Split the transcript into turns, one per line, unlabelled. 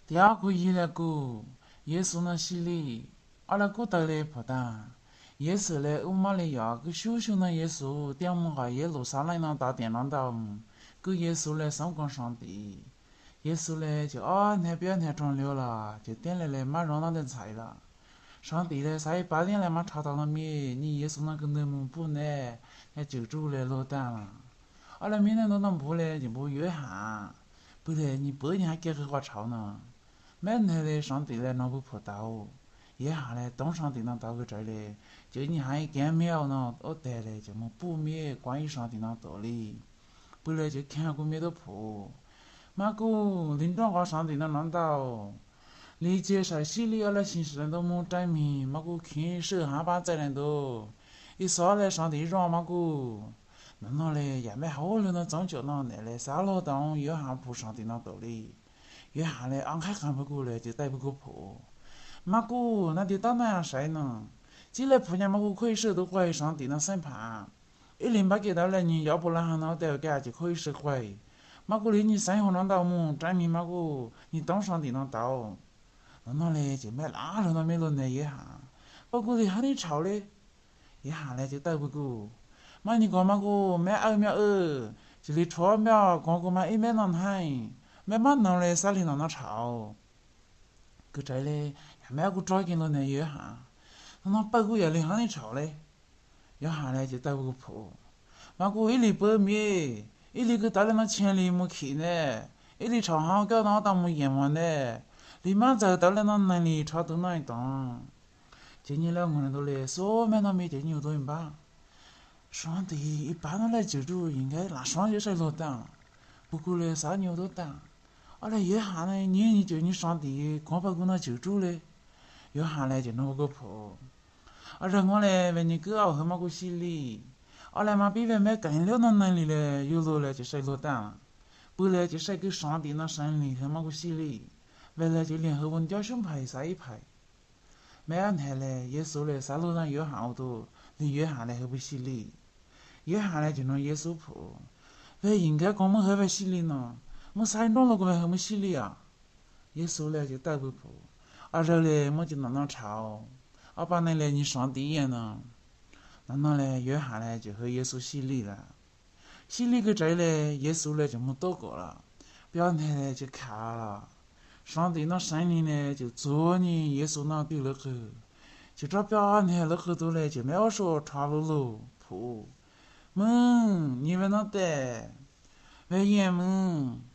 第二个伊那个耶稣那洗礼，阿拉古代的不当。耶稣嘞，欧玛利亚个小小那耶稣，点么个耶路撒冷那大殿那道，个耶稣嘞上光上帝，耶稣嘞就那表太长了了，就点来嘞马上那点菜了。上帝嘞才8点来嘛查到了米，你耶稣那个内蒙补呢，那救主嘞落单了。阿拉明天都能补嘞，就补约翰，不然你8年还给个话吵呢。每天嘞上帝嘞那不破道。一下嘞，当上帝那到个这儿嘞，就你还一见面呢，我得嘞就么补灭关于上帝那道理，不然就看过没得破。马古临装个上帝那难道，理解晒洗礼阿拉形式人都么证明，马古看手还把责任都，一说嘞上帝让马古，那嘞也没好了那宗教那嘞三老当约翰不上帝那道理，约翰嘞安开看不过嘞就逮不过破。马古那就到那样晒呢？既然仆人马古可以受到怀疑上帝的审判，108给到了你，要不然那得给就可以释怀。马古的你生活那道么？证明马古你当上帝那道，那嘞就没那时候没轮来一下，不过的喊你吵嘞，一下嘞就逮不过。嘛你讲马古没2秒2，这里2秒，刚刚嘛1秒那喊，没嘛弄嘞啥里那吵，个这嘞。买个找见了那约翰，那8个月里喊你吵嘞，约翰嘞就逮不个破，马古1里8米，1里个带了那钱里没去呢，1里吵好搞那当没眼望呢，立马找到了那能力吵到那一档，今年2个人都来，说没那没就牛多人吧，上帝一般都来救助，应该拿双节谁落单，不过嘞啥牛都单，阿拉约翰嘞，你就你上帝光把我那救助嘞。约翰嘞就那个破，然我嘞为你哥后嘛个洗礼，阿来嘛比外面更了那能力嘞，有路嘞就谁落单，不嘞就谁给上帝那胜利后嘛个洗礼，为了就联合文教胸牌晒一排，没安排嘞，耶稣嘞三路让约翰多，你约翰嘞后不洗礼，约翰嘞就那耶稣破，为应该讲我们后边洗礼呢，我谁弄了个为后么洗礼啊？耶稣嘞就带不破。这嘞我就那吵，把那嘞你上帝眼呢，那嘞约翰嘞就和耶稣洗礼了，洗礼个这嘞耶稣嘞就没祷告了，表态嘞就看了，上帝那圣灵嘞就坐你耶稣那丢了后，就这表态了后头嘞就没有说传路破，你们那得，为什么？